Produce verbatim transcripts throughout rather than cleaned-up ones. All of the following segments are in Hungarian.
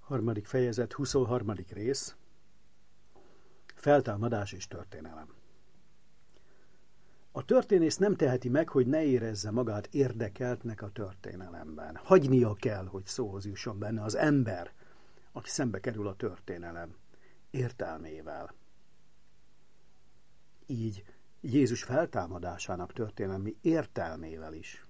Harmadik fejezet, huszonharmadik rész. Feltámadás és történelem. A történész nem teheti meg, hogy ne érezze magát érdekeltnek a történelemben. Hagynia kell, hogy szóhoz jusson benne az ember, aki szembe kerül a történelem értelmével. Így Jézus feltámadásának történelmi értelmével is.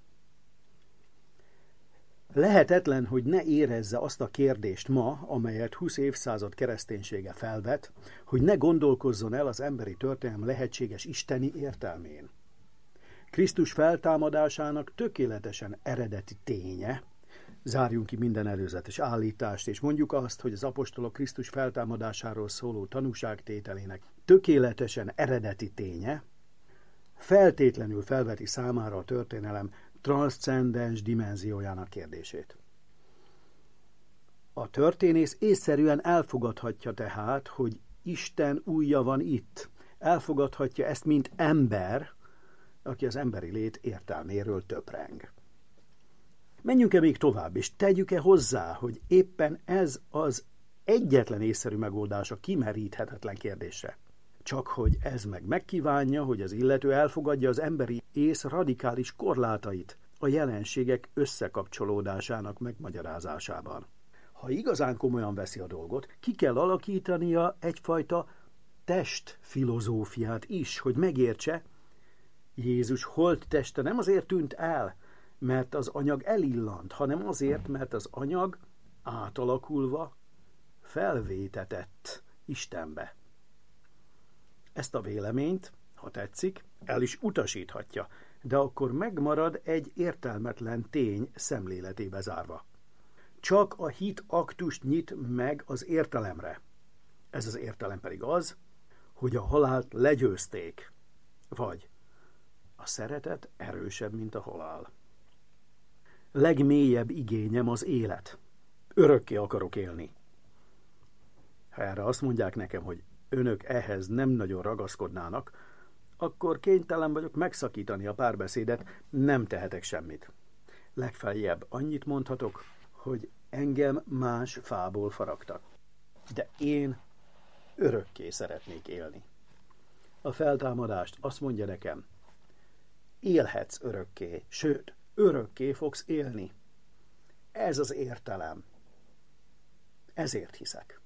Lehetetlen, hogy ne érezze azt a kérdést ma, amelyet húsz évszázad kereszténysége felvet, hogy ne gondolkozzon el az emberi történelem lehetséges isteni értelmén. Krisztus feltámadásának tökéletesen eredeti ténye, zárjunk ki minden előzetes állítást, és mondjuk azt, hogy az apostolok Krisztus feltámadásáról szóló tanúságtételének tökéletesen eredeti ténye, feltétlenül felveti számára a történelem transzcendens dimenziójának kérdését. A történész észszerűen elfogadhatja tehát, hogy Isten ujja van itt. Elfogadhatja ezt, mint ember, aki az emberi lét értelméről töpreng. Menjünk-e még tovább, és tegyük-e hozzá, hogy éppen ez az egyetlen észszerű megoldás a kimeríthetetlen kérdésre. Csak hogy ez meg megkívánja, hogy az illető elfogadja az emberi ész radikális korlátait a jelenségek összekapcsolódásának megmagyarázásában. Ha igazán komolyan veszi a dolgot, ki kell alakítania egyfajta testfilozófiát is, hogy megértse, Jézus holtteste nem azért tűnt el, mert az anyag elillant, hanem azért, mert az anyag átalakulva felvétetett Istenbe. Ezt a véleményt, ha tetszik, el is utasíthatja, de akkor megmarad egy értelmetlen tény szemléletébe zárva. Csak a hit aktust nyit meg az értelemre. Ez az értelem pedig az, hogy a halált legyőzték, vagy a szeretet erősebb, mint a halál. Legmélyebb igényem az élet. Örökké akarok élni. Ha erre azt mondják nekem, hogy önök ehhez nem nagyon ragaszkodnának, akkor kénytelen vagyok megszakítani a párbeszédet, nem tehetek semmit. Legfeljebb annyit mondhatok, hogy engem más fából faragtak. De én örökké szeretnék élni. A feltámadást azt mondja nekem, élhetsz örökké, sőt, örökké fogsz élni. Ez az értelem. Ezért hiszek.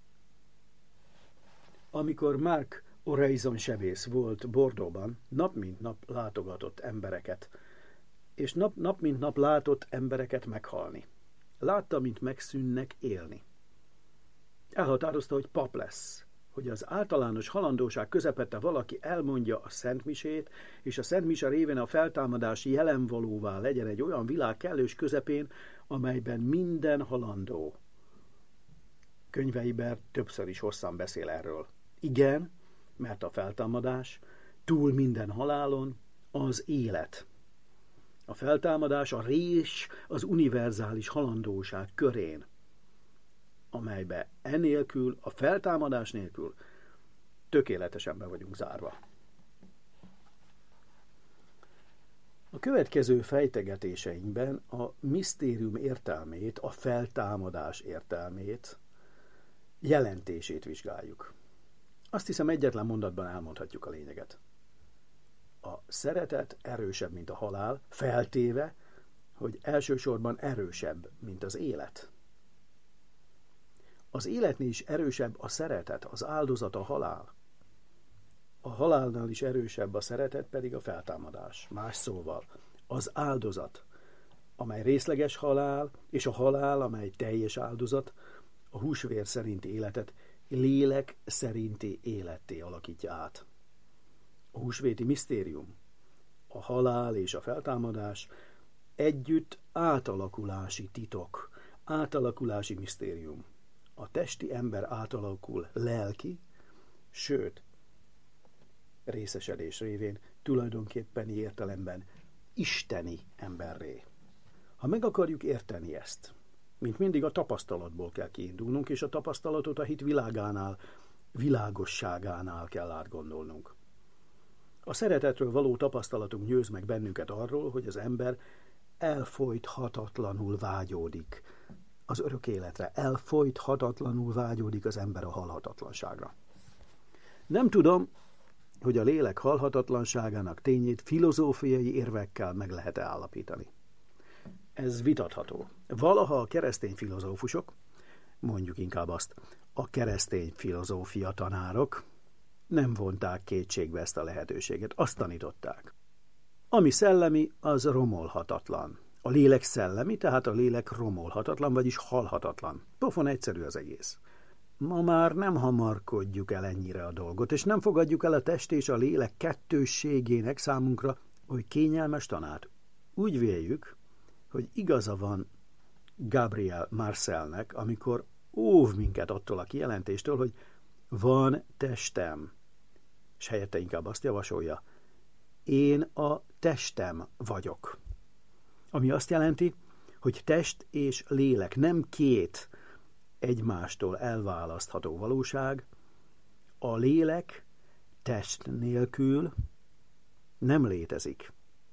Amikor Mark Oraison sebész volt Bordeauxban, nap mint nap látogatott embereket, és nap, nap mint nap látott embereket meghalni. Látta, mint megszűnnek élni. Elhatározta, hogy pap lesz, hogy az általános halandóság közepette valaki elmondja a szentmisét, és a szentmise révén a feltámadás jelenvalóvá legyen egy olyan világ kellős közepén, amelyben minden halandó. Könyveiben többször is hosszan beszél erről. Igen, mert a feltámadás túl minden halálon az élet. A feltámadás a rés az univerzális halandóság körén, amelybe enélkül, a feltámadás nélkül tökéletesen be vagyunk zárva. A következő fejtegetéseinkben a misztérium értelmét, a feltámadás értelmét, jelentését vizsgáljuk. Azt hiszem, egyetlen mondatban elmondhatjuk a lényeget. A szeretet erősebb, mint a halál, feltéve, hogy elsősorban erősebb, mint az élet. Az életnél is erősebb a szeretet, az áldozat a halál. A halálnál is erősebb a szeretet, pedig a feltámadás. Más szóval, az áldozat, amely részleges halál, és a halál, amely teljes áldozat, a húsvér szerinti életet lélek szerinti életté alakítja át. A húsvéti misztérium, a halál és a feltámadás együtt átalakulási titok, átalakulási misztérium. A testi ember átalakul lelki, sőt, részesedés révén tulajdonképpeni értelemben isteni emberré. Ha meg akarjuk érteni ezt, mint mindig a tapasztalatból kell kiindulnunk, és a tapasztalatot a hit világánál, világosságánál kell átgondolnunk. A szeretetről való tapasztalatunk győz meg bennünket arról, hogy az ember elfojthatatlanul vágyódik az örök életre, elfolythatatlanul vágyódik az ember a halhatatlanságra. Nem tudom, hogy a lélek halhatatlanságának tényét filozófiai érvekkel meg lehet-e állapítani. Ez vitatható. Valaha a keresztény filozófusok, mondjuk inkább azt, a keresztény filozófia tanárok nem vonták kétségbe ezt a lehetőséget, azt tanították. Ami szellemi, az romolhatatlan. A lélek szellemi, tehát a lélek romolhatatlan, vagyis halhatatlan. Pofon egyszerű az egész. Ma már nem hamarkodjuk el ennyire a dolgot, és nem fogadjuk el a test és a lélek kettősségének számunkra oly kényelmes tanát. Úgy véljük, hogy igaza van Gabriel Marcelnek, amikor óv minket attól a kijelentéstől, hogy van testem, és helyette inkább azt javasolja, én a testem vagyok. Ami azt jelenti, hogy test és lélek nem két egymástól elválasztható valóság, a lélek test nélkül nem létezik.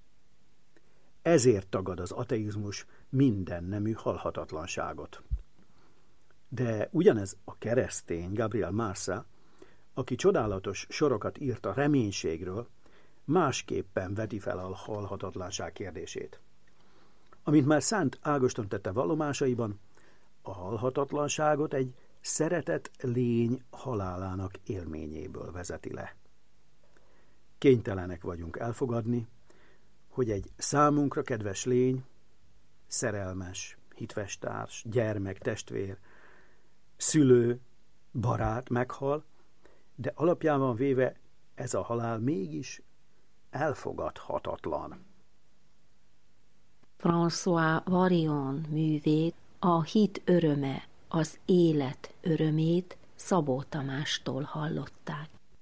Ezért tagad az ateizmus minden nemű halhatatlanságot. De ugyanez a keresztény Gabriel Marcel, aki csodálatos sorokat írt a reménységről, másképpen veti fel a halhatatlanság kérdését. Amint már Szent Ágoston tette vallomásaiban, a halhatatlanságot egy szeretett lény halálának élményéből vezeti le. Kénytelenek vagyunk elfogadni, hogy egy számunkra kedves lény, szerelmes, hitves társ, gyermek, testvér, szülő, barát meghal, de alapjában véve ez a halál mégis elfogadhatatlan. François Villon művét, a hit öröme, az élet örömét Szabó Tamástól hallották.